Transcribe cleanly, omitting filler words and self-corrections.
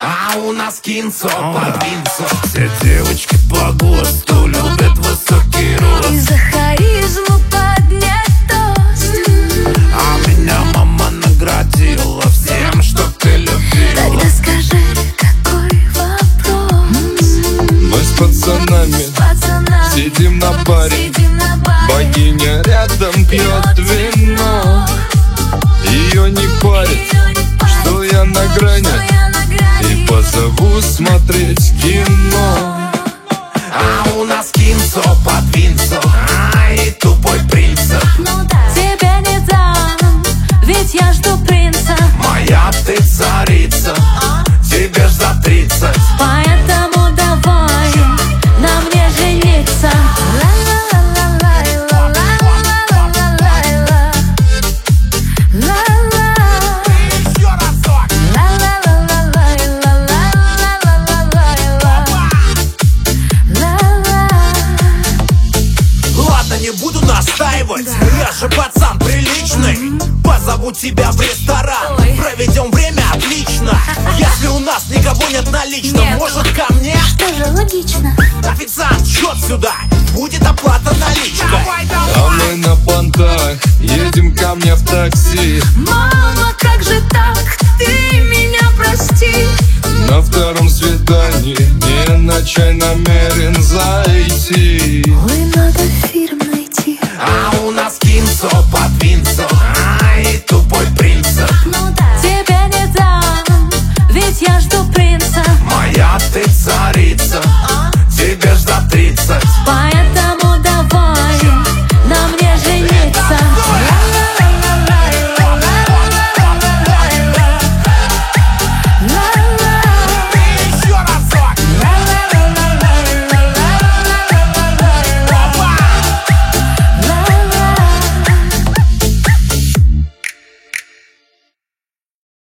А у нас кинцо под винцо. Все девочки по ГОСТу любят высокий рост И за харизму поднять тост. А меня мама наградила всем, что ты любила. Тогда скажи, какой вопрос? Мы с пацанами сидим на баре, богиня рядом пьет вино. Ее не парит, что я на грани, и позову смотреть кино. А у нас кинцо под винцо, и тупой принцип. Тебе не дам, ведь я жду принца. Моя ты царица, тебе ж за 30. Поэтому давай на мне жениться. Еще разок. Ладно, не буду настаивать, я же пацан приличный. Позову тебя в ресторан, проведем время отлично. Если у нас никого нет наличных, Нет. может ко мне? Что же логично? Официант, счет сюда, будет оплата наличкой. А мы на понтах едем ко мне в такси. Мама, как же так? Ты меня прости. На втором свидании не на чай намерен зайти. Ой, надо фильм найти. А у нас кинцо под винцо, и тупой принцип. Тебе не дам, ведь я жду принца. Моя ты царица,